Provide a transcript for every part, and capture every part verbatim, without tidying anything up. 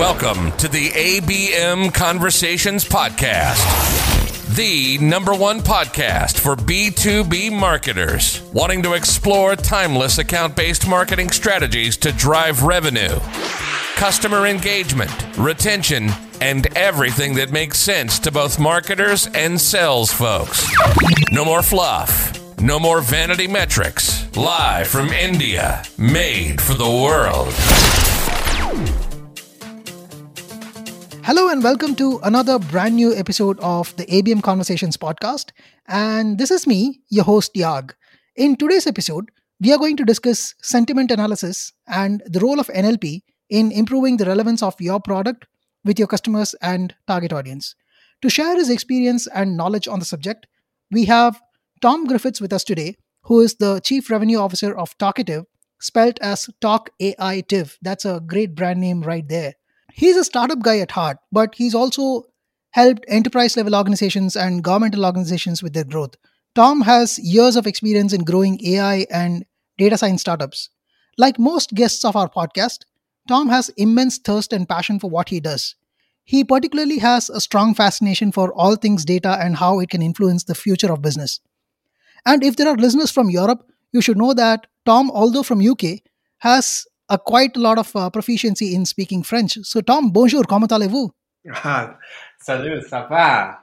Welcome to the A B M Conversations Podcast, the number one podcast for B two B marketers wanting to explore timeless account-based marketing strategies to drive revenue, customer engagement, retention, and everything that makes sense to both marketers and sales folks. No more fluff. No more vanity metrics. Live from India. Made for the world. Hello and welcome to another brand new episode of the A B M Conversations podcast. And this is me, your host Yag. In today's episode, we are going to discuss sentiment analysis and the role of N L P in improving the relevance of your product with your customers and target audience. To share his experience and knowledge on the subject, we have Tom Griffiths with us today, who is the Chief Revenue Officer of Talkative, spelled as Talk A I Tiv. That's a great brand name right there. He's a startup guy at heart, but he's also helped enterprise-level organizations and governmental organizations with their growth. Tom has years of experience in growing A I and data science startups. Like most guests of our podcast, Tom has immense thirst and passion for what he does. He particularly has a strong fascination for all things data and how it can influence the future of business. And if there are listeners from Europe, you should know that Tom, although from U K, has a quite a lot of uh, proficiency in speaking French. So Tom, bonjour, comment allez-vous? Ah, salut, ça va?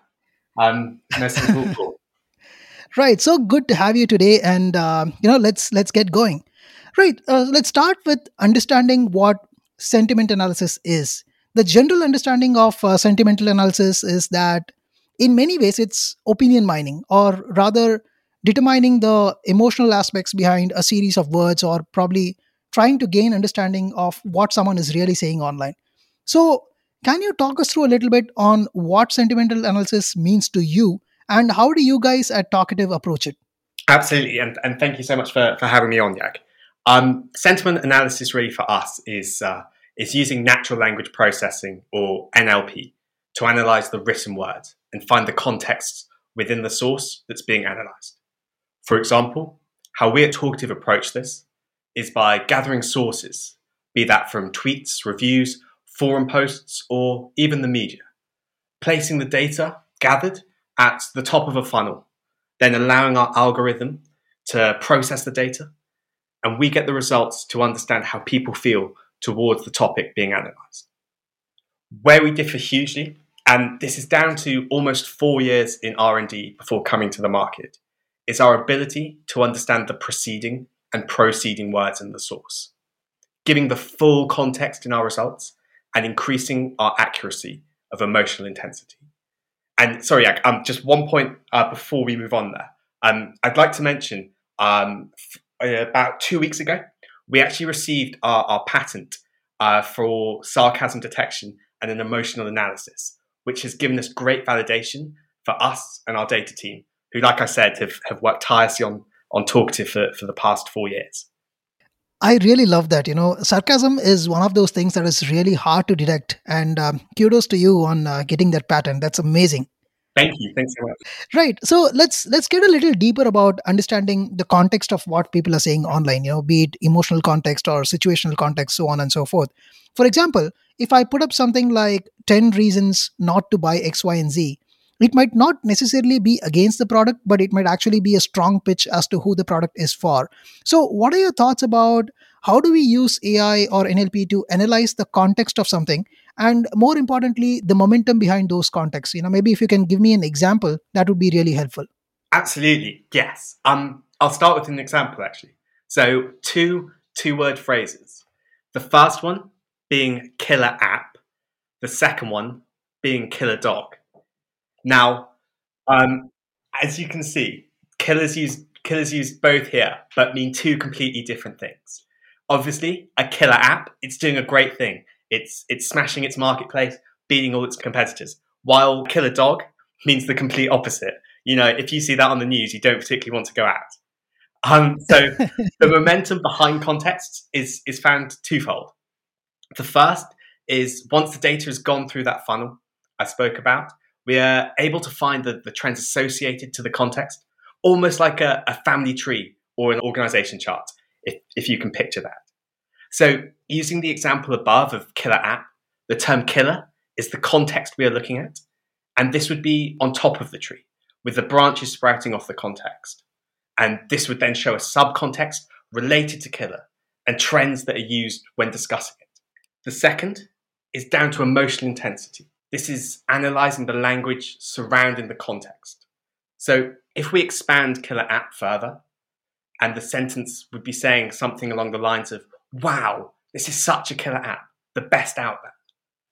Um, merci beaucoup. Right, so good to have you today, and uh, you know, let's let's get going. Right, uh, let's start with understanding what sentiment analysis is. The general understanding of uh, sentimental analysis is that, in many ways, it's opinion mining, or rather, determining the emotional aspects behind a series of words, or probably trying to gain understanding of what someone is really saying online. So, can you talk us through a little bit on what sentimental analysis means to you, and how do you guys at Talkative approach it? Absolutely, and, and thank you so much for, for having me on, Yag. Um, sentiment analysis really for us is uh, is using natural language processing, or N L P, to analyze the written word and find the context within the source that's being analyzed. For example, how we at Talkative approach this is by gathering sources, be that from tweets, reviews, forum posts, or even the media, placing the data gathered at the top of a funnel, then allowing our algorithm to process the data, and we get the results to understand how people feel towards the topic being analysed. Where we differ hugely, and this is down to almost four years in R and D before coming to the market, is our ability to understand the preceding and proceeding words in the source, giving the full context in our results and increasing our accuracy of emotional intensity. And sorry, um, just one point uh, before we move on there. Um, I'd like to mention um, f- about two weeks ago, we actually received our, our patent uh, for sarcasm detection and an emotional analysis, which has given us great validation for us and our data team, who, like I said, have, have worked tirelessly on, on Talkative for, for the past four years. I really love that. You know, sarcasm is one of those things that is really hard to detect. And um, kudos to you on uh, getting that patent. That's amazing. Thank you. Thanks so much. Right. So let's let's get a little deeper about understanding the context of what people are saying online, you know, be it emotional context or situational context, so on and so forth. For example, if I put up something like ten reasons not to buy X, Y, and Z, it might not necessarily be against the product, but it might actually be a strong pitch as to who the product is for. So what are your thoughts about how do we use A I or N L P to analyze the context of something? And more importantly, the momentum behind those contexts? You know, maybe if you can give me an example, that would be really helpful. Absolutely. Yes. Um, I'll start with an example, actually. So two two-word phrases. The first one being killer app. The second one being killer dog. Now, um, as you can see, killers use killers use both here, but mean two completely different things. Obviously, a killer app, it's doing a great thing. It's it's smashing its marketplace, beating all its competitors. While killer dog means the complete opposite. You know, if you see that on the news, you don't particularly want to go out. Um, so the momentum behind context is is found twofold. The first is once the data has gone through that funnel I spoke about, we are able to find the, the trends associated to the context, almost like a, a family tree or an organization chart, if, if you can picture that. So using the example above of killer app, the term killer is the context we are looking at. And this would be on top of the tree, with the branches sprouting off the context. And this would then show a subcontext related to killer and trends that are used when discussing it. The second is down to emotional intensity. This is analysing the language surrounding the context. So if we expand killer app further, and the sentence would be saying something along the lines of, wow, this is such a killer app, the best out there,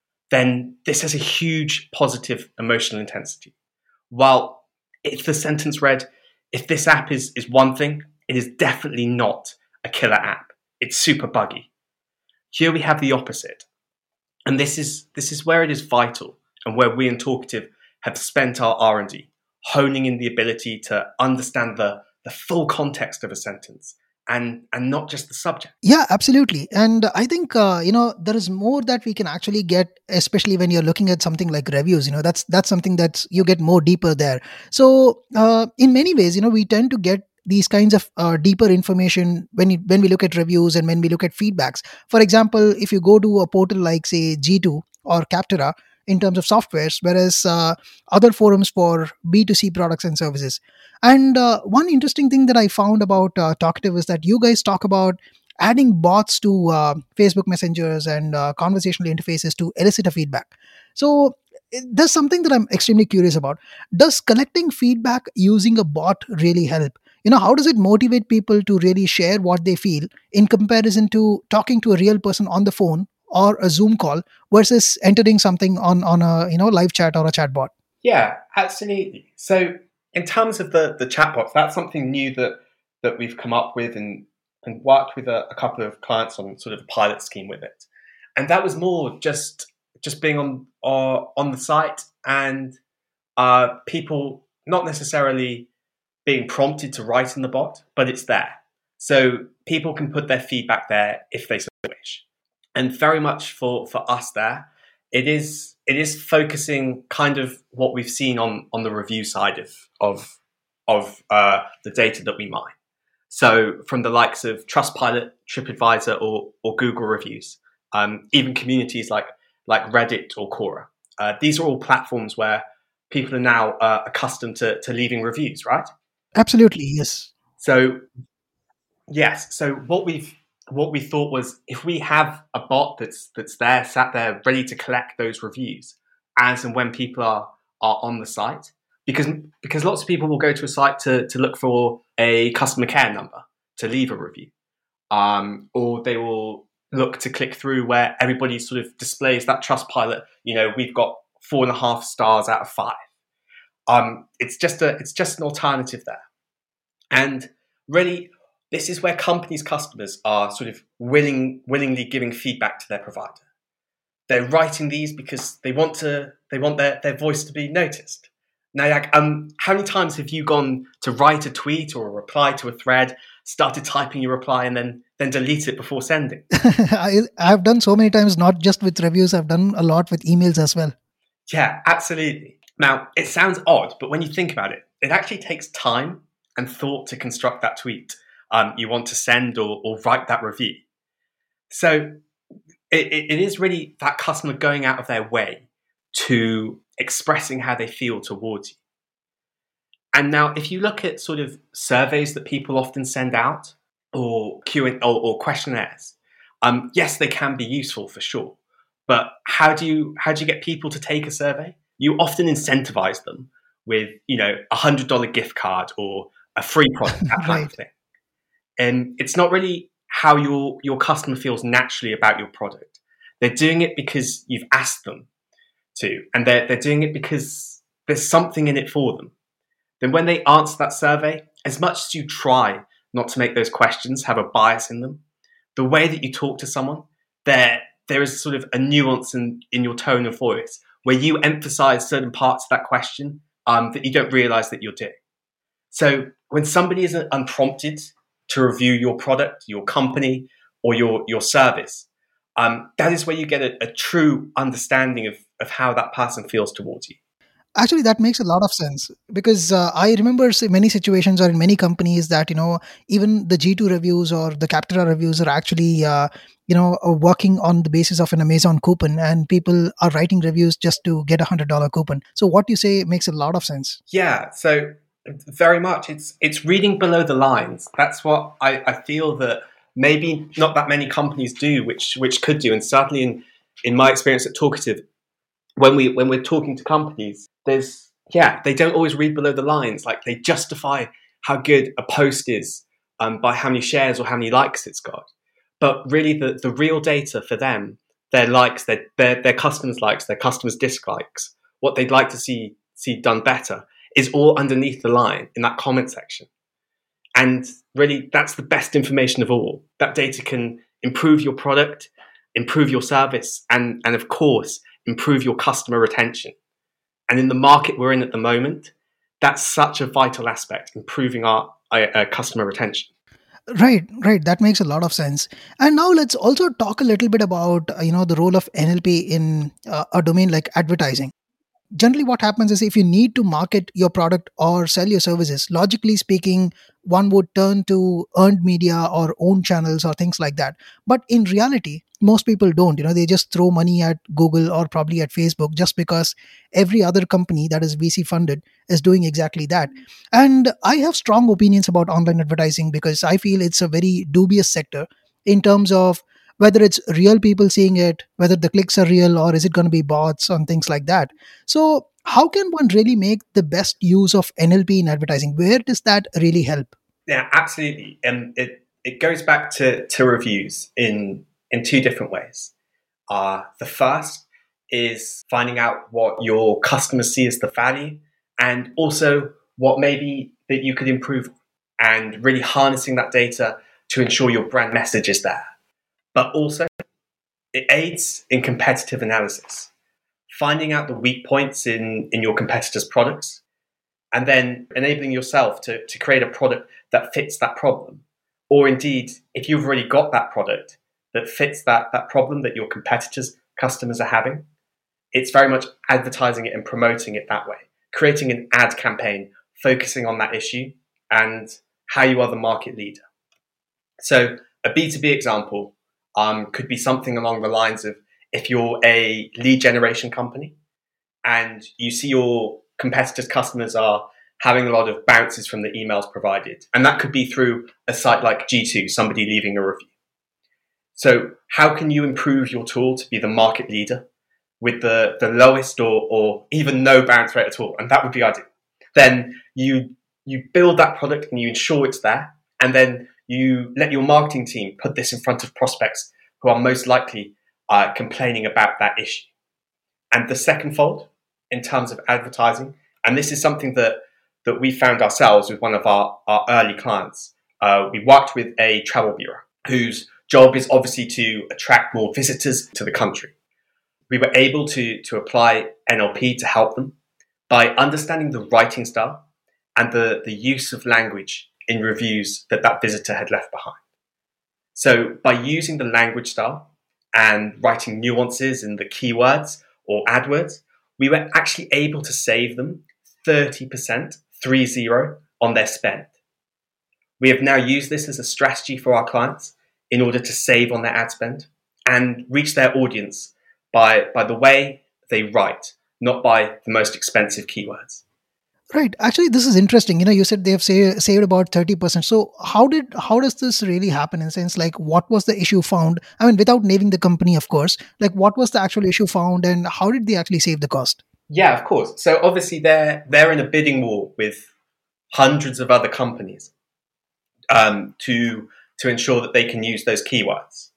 then this has a huge positive emotional intensity. While if the sentence read, if this app is, is one thing, it is definitely not a killer app. It's super buggy. Here we have the opposite. And this is this is where it is vital and where we in Talkative have spent our R and D, honing in the ability to understand the, the full context of a sentence and, and not just the subject. Yeah, absolutely. And I think, uh, you know, there is more that we can actually get, especially when you're looking at something like reviews. You know, that's that's something that you get more deeper there. So uh, in many ways, you know, we tend to get these kinds of uh, deeper information when you, when we look at reviews and when we look at feedbacks. For example, if you go to a portal like, say, G two or Capterra in terms of softwares, whereas uh, other forums for B two C products and services. And uh, one interesting thing that I found about uh, Talkative is that you guys talk about adding bots to uh, Facebook messengers and uh, conversational interfaces to elicit a feedback. So it- there's something that I'm extremely curious about. Does collecting feedback using a bot really help? You know, how does it motivate people to really share what they feel in comparison to talking to a real person on the phone or a Zoom call versus entering something on on a, you know, live chat or a chat bot? Yeah, absolutely. So in terms of the, the chatbots, that's something new that, that we've come up with and, and worked with a, a couple of clients on sort of a pilot scheme with it. And that was more just just being on uh, on the site and uh, people not necessarily being prompted to write in the bot, but it's there. So people can put their feedback there if they so wish. And very much for, for us there, it is it is focusing kind of what we've seen on, on the review side of of of uh, the data that we mine. So from the likes of Trustpilot, TripAdvisor, or or Google reviews, um, even communities like like Reddit or Quora. Uh, these are all platforms where people are now uh, accustomed to, to leaving reviews, right? Absolutely, yes. So yes, so what we've what we thought was if we have a bot that's that's there, sat there, ready to collect those reviews as and when people are are on the site, because because lots of people will go to a site to to look for a customer care number to leave a review, um, or they will look to click through where everybody sort of displays that Trustpilot. You know, we've got four and a half stars out of five. Um, it's just a it's just an alternative there, and really. This is where companies' customers are sort of willing, willingly giving feedback to their provider. They're writing these because they want to, they want their, their voice to be noticed. Now, like, um, how many times have you gone to write a tweet or a reply to a thread, started typing your reply, and then then delete it before sending? I, I've done so many times, not just with reviews, I've done a lot with emails as well. Yeah, absolutely. Now, it sounds odd, but when you think about it, it actually takes time and thought to construct that tweet. Um, you want to send or, or write that review. So it, it is really that customer going out of their way to expressing how they feel towards you. And now if you look at sort of surveys that people often send out or Q and or, or questionnaires, um, yes, they can be useful for sure. But how do you how do you get people to take a survey? You often incentivize them with, you know, a one hundred dollars gift card or a free product, that kind Right. of thing. And it's not really how your, your customer feels naturally about your product. They're doing it because you've asked them to, and they're, they're doing it because there's something in it for them. Then when they answer that survey, as much as you try not to make those questions have a bias in them, the way that you talk to someone, there, there is sort of a nuance in, in your tone of voice where you emphasize certain parts of that question um, that you don't realize that you're doing. So when somebody is unprompted to review your product, your company, or your, your service, um, that is where you get a, a true understanding of, of how that person feels towards you. Actually, that makes a lot of sense because uh, I remember s- many situations or in many companies that, you know, even the G two reviews or the Capterra reviews are actually, uh, you know, uh, working on the basis of an Amazon coupon, and people are writing reviews just to get a one hundred dollars coupon. So what you say makes a lot of sense. Yeah, so very much it's it's reading below the lines. That's what I, I feel that maybe not that many companies do, which which could do. And certainly in, in my experience at Talkative, when we when we're talking to companies, there's yeah, they don't always read below the lines. Like they justify how good a post is um, by how many shares or how many likes it's got. But really the, the real data for them, their likes, their, their their customers' likes, their customers' dislikes, what they'd like to see see done better is all underneath the line in that comment section. And really, that's the best information of all. That data can improve your product, improve your service, and, and of course, improve your customer retention. And in the market we're in at the moment, that's such a vital aspect, improving our uh, customer retention. Right, right. That makes a lot of sense. And now let's also talk a little bit about, uh, you know, the role of N L P in uh, a domain like advertising. Generally what happens is if you need to market your product or sell your services, logically speaking, one would turn to earned media or own channels or things like that. But in reality, most people don't. You know, they just throw money at Google or probably at Facebook just because every other company that is VC funded is doing exactly that. And I have strong opinions about online advertising because I feel it's a very dubious sector in terms of whether it's real people seeing it, whether the clicks are real, or is it going to be bots and things like that. So, how can one really make the best use of N L P in advertising? Where does that really help? Yeah, absolutely. And it, it goes back to, to reviews in, in two different ways. Uh, the first is finding out what your customers see as the value and also what maybe that you could improve and really harnessing that data to ensure your brand message is there. But also, it aids in competitive analysis, finding out the weak points in, in your competitors' products, and then enabling yourself to, to create a product that fits that problem. Or indeed, if you've already got that product that fits that, that problem that your competitors' customers are having, it's very much advertising it and promoting it that way, creating an ad campaign, focusing on that issue and how you are the market leader. So a B two B example um, could be something along the lines of if you're a lead generation company and you see your competitors' customers are having a lot of bounces from the emails provided. And that could be through a site like G two, somebody leaving a review. So how can you improve your tool to be the market leader with the, the lowest or, or even no bounce rate at all? And that would be ideal. Then you you build that product and you ensure it's there. And then you let your marketing team put this in front of prospects who are most likely uh, complaining about that issue. And the second fold, in terms of advertising, and this is something that, that we found ourselves with one of our, our early clients. Uh, we worked with a travel bureau whose job is obviously to attract more visitors to the country. We were able to, to apply N L P to help them by understanding the writing style and the, the use of language in reviews that that visitor had left behind. So by using the language style and writing nuances in the keywords or AdWords, we were actually able to save them thirty percent, three zero, on their spend. We have now used this as a strategy for our clients in order to save on their ad spend and reach their audience by, by the way they write, not by the most expensive keywords. Right. Actually, this is interesting. You know, you said they have say, saved about thirty percent. So how did how does this really happen in a sense? Like what was the issue found? I mean, without naming the company, of course, like what was the actual issue found and how did they actually save the cost? Yeah, of course. So obviously they're they're in a bidding war with hundreds of other companies um, to to ensure that they can use those keywords.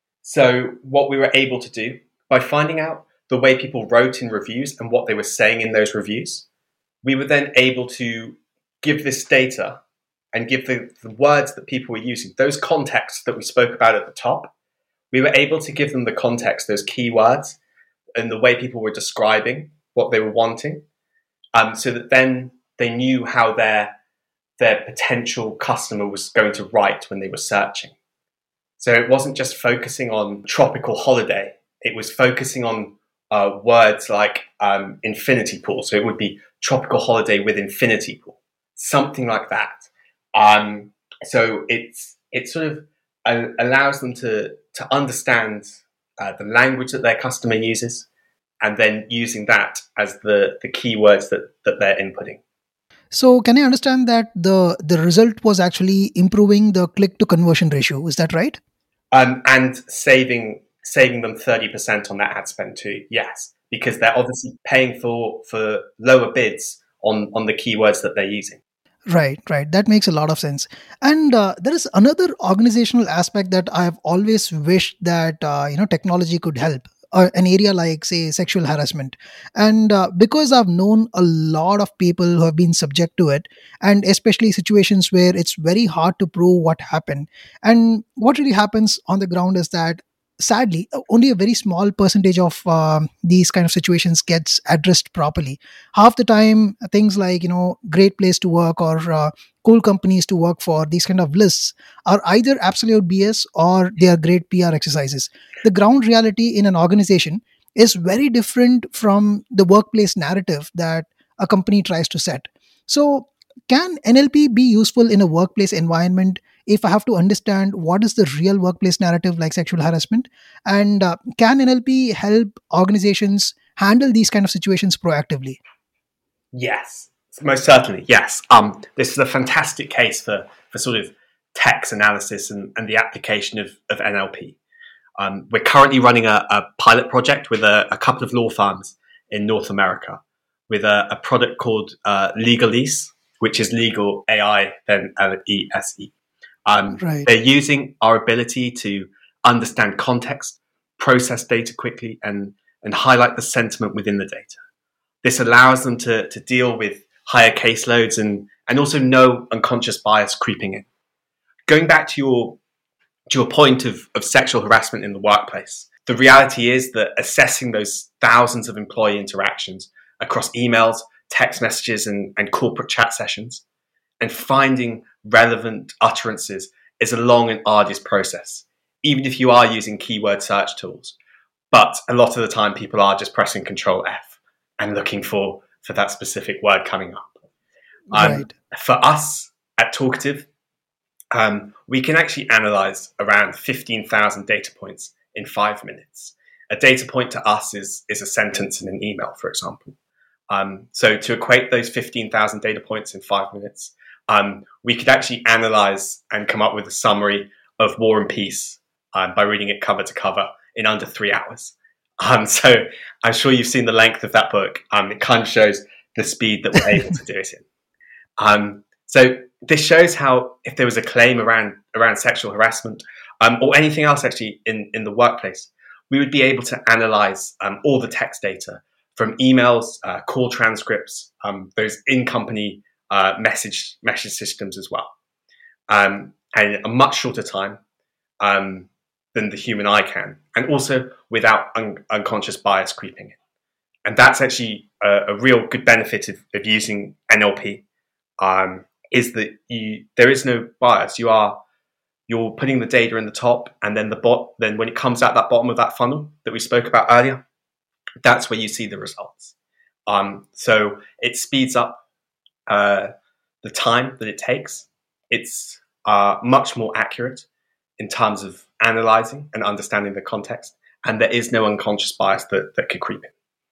So what we were able to do by finding out the way people wrote in reviews and what they were saying in those reviews, we were then able to give this data and give the, the words that people were using, those contexts that we spoke about at the top, we were able to give them the context, those keywords, and the way people were describing what they were wanting, um, so that then they knew how their, their potential customer was going to write when they were searching. So it wasn't just focusing on tropical holiday, it was focusing on uh, words like um, infinity pool. So it would be tropical holiday with infinity pool, something like that. Um, so it's it sort of uh, allows them to to understand uh, the language that their customer uses, and then using that as the the keywords that that they're inputting. So can I understand that the the result was actually improving the click to conversion ratio? Is that right? Um, and saving saving them thirty percent on that ad spend too. Yes, because they're obviously paying for for lower bids on on the keywords that they're using. Right, right. That makes a lot of sense. And uh, there is another organizational aspect that I have always wished that uh, you know technology could help. Uh, an area like, say, sexual harassment, and uh, because I've known a lot of people who have been subject to it, and especially situations where it's very hard to prove what happened. And what really happens on the ground is that, sadly, uh, only a very small percentage of um, these kind of situations gets addressed properly. Half the time, things like, you know great place to work, or uh, cool companies to work for, these kind of lists are either absolute BS or they are great PR exercises. The ground reality in an organization is very different from the workplace narrative that a company tries to set. So can NLP be useful in a workplace environment if I have to understand what is the real workplace narrative like sexual harassment? And uh, can NLP help organizations handle these kind of situations proactively? Yes, most certainly. Yes. Um, this is a fantastic case for, for sort of text analysis and, and the application of, of N L P. Um, we're currently running a, a pilot project with a, a couple of law firms in North America with a, a product called uh, Legalese, which is legal A I, then L E S E. Um, Right. they're using our ability to understand context, process data quickly, and, and highlight the sentiment within the data. This allows them to, to deal with higher caseloads and, and also no unconscious bias creeping in. Going back to your to your point of, of sexual harassment in the workplace, the reality is that assessing those thousands of employee interactions across emails, text messages, and, and corporate chat sessions, and finding relevant utterances is a long and arduous process, even if you are using keyword search tools. But a lot of the time, people are just pressing Control F and looking for, for that specific word coming up. Um, Right. for us at Talkative, um, we can actually analyze around fifteen thousand data points in five minutes. A data point to us is, is a sentence in an email, for example. Um, so to equate those fifteen thousand data points in five minutes, um, we could actually analyze and come up with a summary of War and Peace um, by reading it cover to cover in under three hours. Um, so I'm sure you've seen the length of that book. Um, it kind of shows the speed that we're able to do it in. Um, so this shows how if there was a claim around around sexual harassment um, or anything else actually in, in the workplace, we would be able to analyze um, all the text data from emails, uh, call transcripts, um, those in-company uh, message message systems as well, um, and in a much shorter time um, than the human eye can, and also without un- unconscious bias creeping in. And that's actually a, a real good benefit of, of using N L P. Um, is that you there is no bias. You are you're putting the data in the top, and then the bot. Then when it comes out that bottom of that funnel that we spoke about earlier, that's where you see the results. Um, so it speeds up uh, the time that it takes. It's uh, much more accurate in terms of analyzing and understanding the context, and there is no unconscious bias that, that could creep in.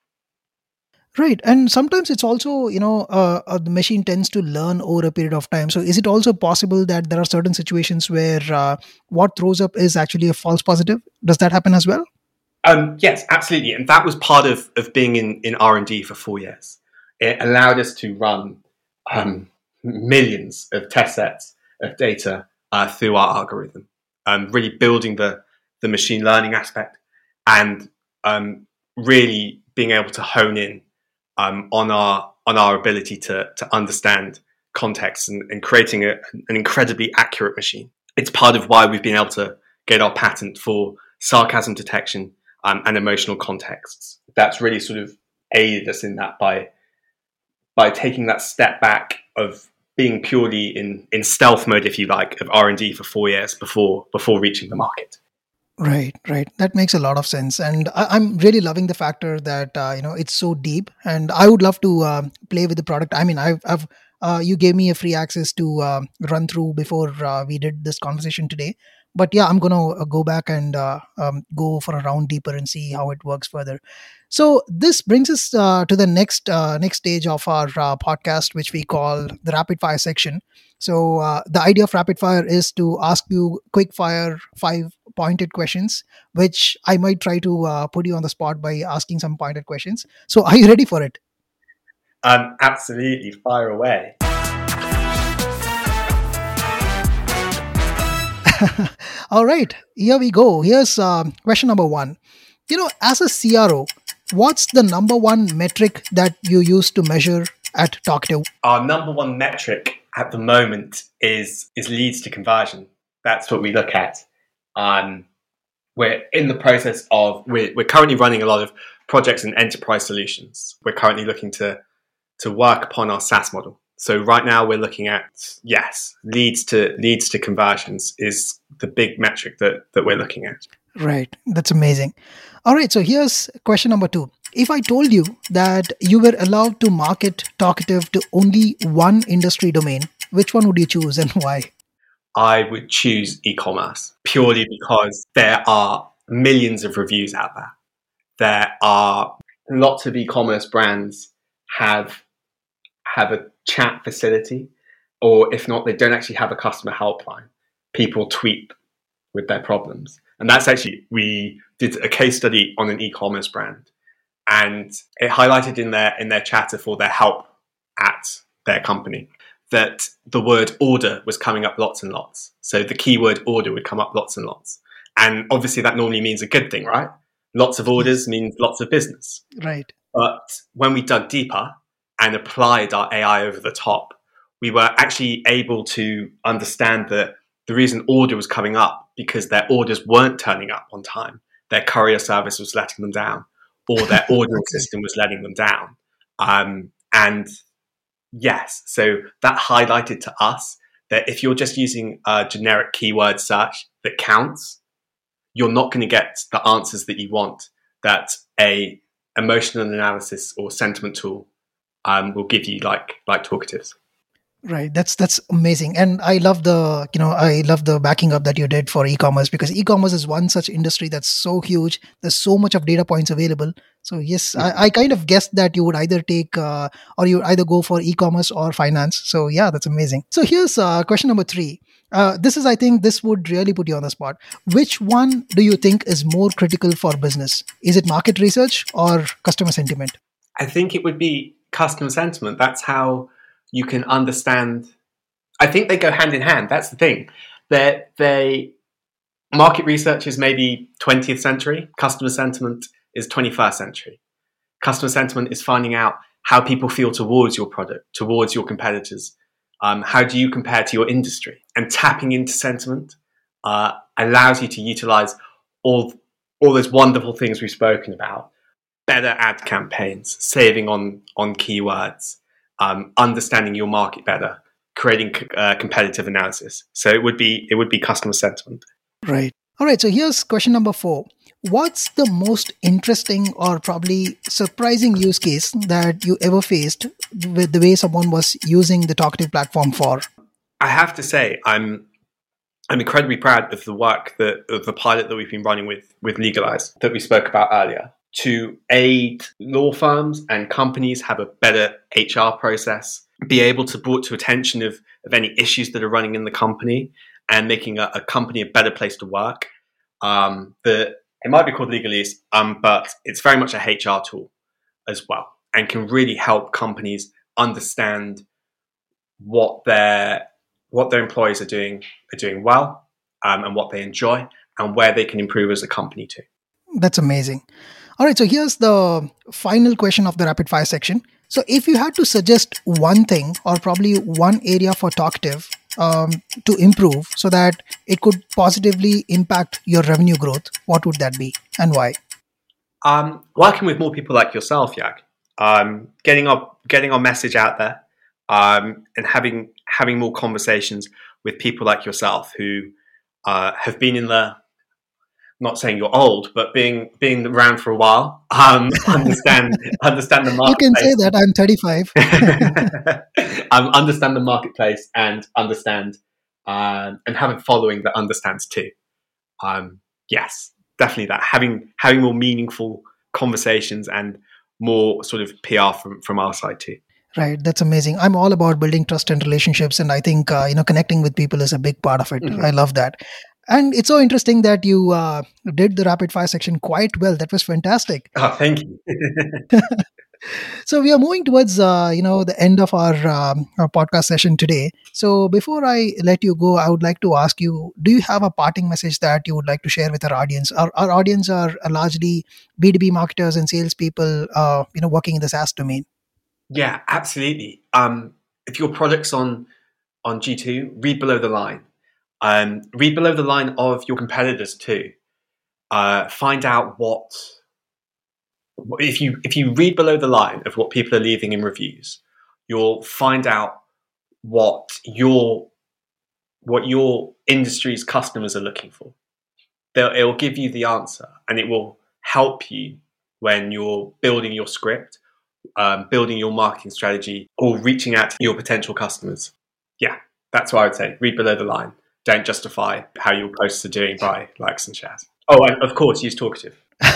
Right. And sometimes it's also, you know, uh, uh, the machine tends to learn over a period of time. So is it also possible that there are certain situations where uh, what throws up is actually a false positive? Does that happen as well? Um, yes, absolutely. And that was part of, of being in, in R and D for four years. It allowed us to run um, millions of test sets of data uh, through our algorithm, um, really building the, the machine learning aspect and um, really being able to hone in um, on our on our ability to, to understand context and, and creating a, an incredibly accurate machine. It's part of why we've been able to get our patent for sarcasm detection um, and emotional contexts. That's really sort of aided us in that by by taking that step back of being purely in, in stealth mode, if you like, of R and D for four years before before reaching the market. Right, right. That makes a lot of sense, and I, I'm really loving the factor that uh, you know it's so deep. And I would love to um, play with the product. I mean, I've, I've uh, you gave me a free access to um run through before uh, we did this conversation today. But yeah, I'm gonna uh, go back and uh, um, go for a round deeper and see how it works further. So this brings us uh, to the next uh, next stage of our uh, podcast, which we call the rapid fire section. So uh, the idea of rapid fire is to ask you quick fire five pointed questions, which I might try to uh, put you on the spot by asking some pointed questions. So are you ready for it? Um, absolutely, fire away. All right, here we go. Here's um, question number one. You know, as a C R O, what's the number one metric that you use to measure at Talkative? Our number one metric at the moment is is leads to conversion. That's what we look at. Um, we're in the process of we're, we're currently running a lot of projects and enterprise solutions. We're currently looking to to work upon our SaaS model. So right now we're looking at yes, leads to leads to conversions is the big metric that that we're looking at. Right, that's amazing. All right, so here's question number two. If I told you that you were allowed to market Talkative to only one industry domain, which one would you choose and why? I would choose e-commerce purely because there are millions of reviews out there. There are lots of e-commerce brands have have a chat facility, or if not, they don't actually have a customer helpline. People tweet with their problems. And that's actually, we did a case study on an e-commerce brand, and it highlighted in their in their chatter for their help at their company that the word order was coming up lots and lots. So the keyword order would come up lots and lots. And obviously that normally means a good thing, right? Lots of orders means lots of business. Right. But when we dug deeper and applied our A I over the top, we were actually able to understand that the reason order was coming up because their orders weren't turning up on time. Their courier service was letting them down, or their ordering okay. system was letting them down. Um, and yes, so that highlighted to us that if you're just using a generic keyword search that counts, you're not going to get the answers that you want that a emotional analysis or sentiment tool um, will give you, like like Talkative's. Right. That's that's amazing. And I love the, you know, I love the backing up that you did for e-commerce, because e-commerce is one such industry that's so huge. There's so much of data points available. So yes, mm-hmm. I, I kind of guessed that you would either take uh, or you would either go for e-commerce or finance. So yeah, that's amazing. So here's uh, question number three. Uh, this is, I think this would really put you on the spot. Which one do you think is more critical for business? Is it market research or customer sentiment? I think it would be customer sentiment. That's how you can understand. I think they go hand in hand. That's the thing. They they market research is maybe twentieth century. Customer sentiment is twenty-first century. Customer sentiment is finding out how people feel towards your product, towards your competitors. Um, how do you compare to your industry? And tapping into sentiment uh, allows you to utilize all all those wonderful things we've spoken about. Better ad campaigns, saving on on keywords. Um, understanding your market better, creating uh, competitive analysis. So it would be it would be customer sentiment. Right. All right. So here's question number four. What's the most interesting or probably surprising use case that you ever faced with the way someone was using the Talkative platform for? I have to say, I'm I'm incredibly proud of the work that of the pilot that we've been running with with Legalize that we spoke about earlier, to aid law firms and companies have a better H R process, be able to brought to attention of, of any issues that are running in the company and making a, a company a better place to work. Um, the, it might be called Legalese, um, but it's very much a H R tool as well, and can really help companies understand what their what their employees are doing are doing well, um, and what they enjoy, and where they can improve as a company too. That's amazing. All right, so here's the final question of the rapid fire section. So if you had to suggest one thing or probably one area for Talkative um, to improve so that it could positively impact your revenue growth, what would that be and why? Um, working with more people like yourself, Yag, um, getting our getting our message out there, um, and having having more conversations with people like yourself who uh, have been in the not saying you're old, but being being around for a while, um, understand understand the marketplace. You can say that I'm thirty-five. um, understand the marketplace and understand um, and have a following that understands too. Um, yes, definitely that having having more meaningful conversations and more sort of P R from from our side too. Right, that's amazing. I'm all about building trust and relationships, and I think uh, you know connecting with people is a big part of it. Mm-hmm. I love that. And it's so interesting that you uh, did the rapid fire section quite well. That was fantastic. Oh, thank you. So we are moving towards uh, you know the end of our, um, our podcast session today. So before I let you go, I would like to ask you: do you have a parting message that you would like to share with our audience? Our, our audience are largely B two B marketers and salespeople, uh, you know, working in the SaaS domain. Yeah, absolutely. Um, if your product's on on G two, read below the line. Um, read below the line of your competitors too. Uh, find out what if you if you read below the line of what people are leaving in reviews, you'll find out what your what your industry's customers are looking for. They'll, it'll give you the answer, and it will help you when you're building your script, um, building your marketing strategy, or reaching out to your potential customers. Yeah, that's what I would say. Read below the line. Don't justify how your posts are doing by likes and shares. Oh, and of course, use Talkative.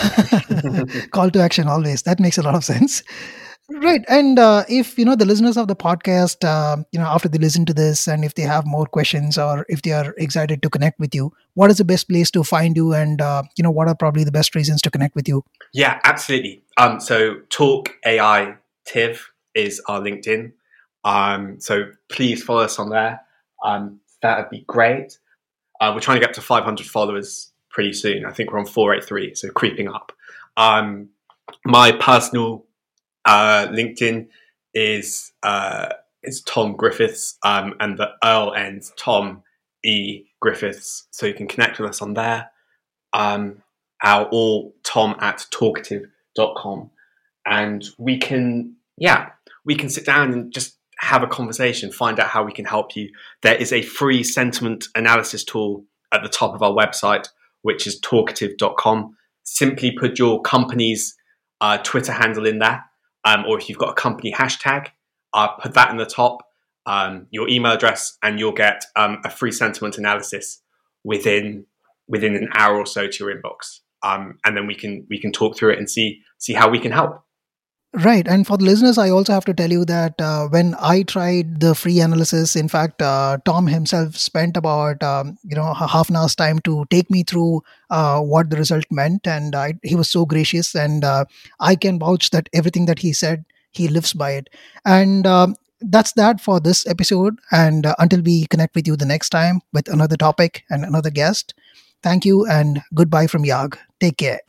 Call to action always. That makes a lot of sense. Right. And uh, if, you know, the listeners of the podcast, uh, you know, after they listen to this and if they have more questions or if they are excited to connect with you, what is the best place to find you? And, uh, you know, what are probably the best reasons to connect with you? Yeah, absolutely. Um, so Talk A I Tiv is our LinkedIn. Um, so please follow us on there. Um, that would be great. Uh, we're trying to get to five hundred followers pretty soon. I think we're on four eighty-three, so creeping up. Um, my personal uh, LinkedIn is uh, is Tom Griffiths, um, and the Earl ends Tom E Griffiths, so you can connect with us on there. Um, our or Tom at talkative dot com, and we can yeah we can sit down and just have a conversation, find out how we can help you. There is a free sentiment analysis tool at the top of our website, which is talkative dot com. Simply put your company's uh, Twitter handle in there, um, or if you've got a company hashtag, uh, put that in the top, um, your email address, and you'll get um, a free sentiment analysis within within an hour or so to your inbox. Um, and then we can we can talk through it and see see how we can help. Right. And for the listeners, I also have to tell you that uh, when I tried the free analysis, in fact, uh, Tom himself spent about, um, you know, half an hour's time to take me through uh, what the result meant. And I, he was so gracious. And uh, I can vouch that everything that he said, he lives by it. And um, that's that for this episode. And uh, until we connect with you the next time with another topic and another guest, thank you and goodbye from Yag. Take care.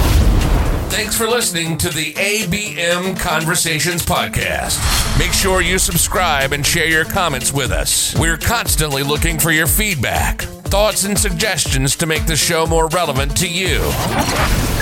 Thanks for listening to the A B M Conversations podcast. Make sure you subscribe and share your comments with us. We're constantly looking for your feedback, thoughts, and suggestions to make the show more relevant to you.